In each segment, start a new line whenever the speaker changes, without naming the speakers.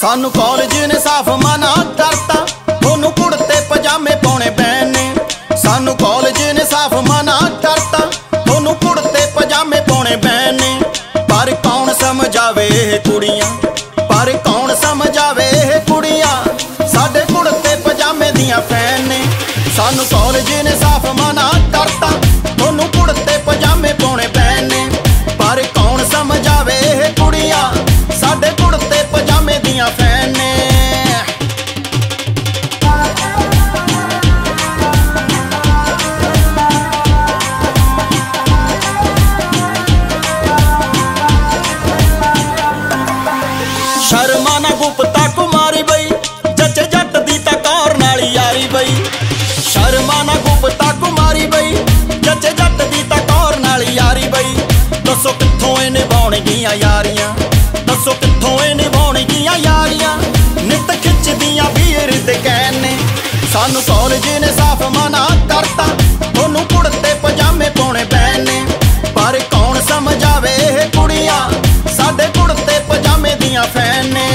सानू कॉलेज ने साफ मना करता, थोनू कुड़ते पजामे पाउणे पैने। सानू कॉलेज ने साफ मना करता, थोनू कुड़ते पजामे पाउणे पैने। पर कौन समझावे कुड़ियां, पर कौन समझावे कुड़ियां, साडे कुड़ते पजामे दियां फैन ने। सानू कॉलेज ने साफ मना करता, थोनू कुड़ते पजामे पाउणे पैने। पर कौन समझावे कुड़ियां, साडे कुड़ते पजामे दियां फैन ने। शर्मा ना गुप्ता कुमारी बई, जच जट दी तां कौर नाल यारी बई। शर्मा ना गुप्ता कुमारी बई, जच जट दी तां कौर नाल यारी बई। दसो कित्थों ए निभाउणगियां यारियां, दसो कित्थों ए निभाउणगियां यारियां, नित खिचदियां वीर दे कैन ने। सानू कॉलेज ने साफ मना करता, थोनू कुड़ते पजामे पाउणे पैने। पर कौन समझावे कुड़ियां, साडे कुड़ते पजामे दियां फैन ने।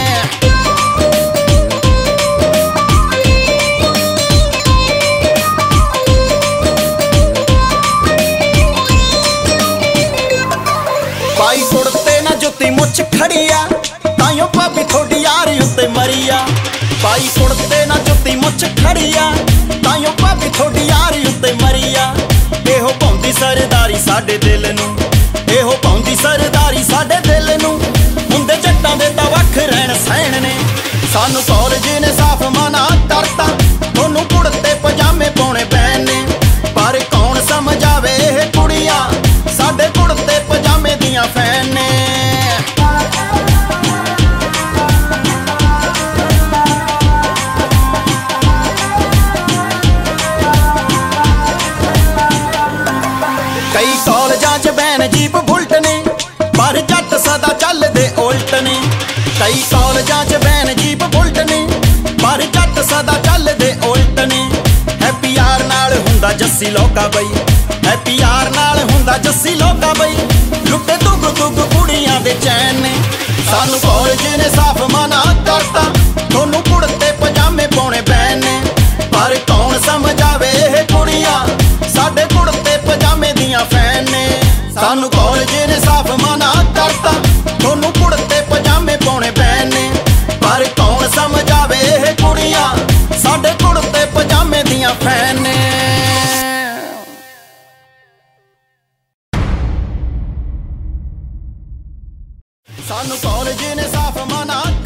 पाई कुड़ते ना जुत्ती मुछ खड़िया, ताइयों भाभी थोड़ी यारी उत्ते मरिया। पाई कुड़ते ना जुत्ती मुछ खड़िया, ताइयों भाभी थोड़ी यारी उत्ते मरिया। एहो पाउंदी सरदारी साडे दिल नू, एहो पाउंदी सरदारी साडे दिल नू, हुंदे जट्टां दे तां वख रहण सहण ने। सानू कॉलेज ने साफ मना करता, थोनू कुड़ते पजामे पाउणे पैने। पर कौन समझावे कुड़ियां, साडे कुड़ते पजामे दियां फैन ने। कई कॉलेजां च बैन जीप बुलट ने, पर जट सदा चलदे उल्ट ने। कई कॉलेजां च बैन जीप बुलट ने, पर जट सदा चलदे उल्ट ने। हैप्पी यार नाल हुंदा जस्सी लोका बई, हैप्पी यार नाल हुंदा जस्सी लोका बई। लुट्टे दुग दुग कुड़ियां दे चैन ने। सानू कॉलेज ने साफ मना करता, थोनू कुड़ते पजामे पाउणे पैने। पर कौन समझावे कुड़ियां, साडे कुड़ते पजामे दियां फैन ने। सानू कॉलेज ने साफ मना करता, थोनू कुड़ते पजामे पाउणे पैने। पर कौन समझावे कुड़ियां, साडे कुड़ते पजामे दियां फैन ने। सानू कॉलेज ने साफ मना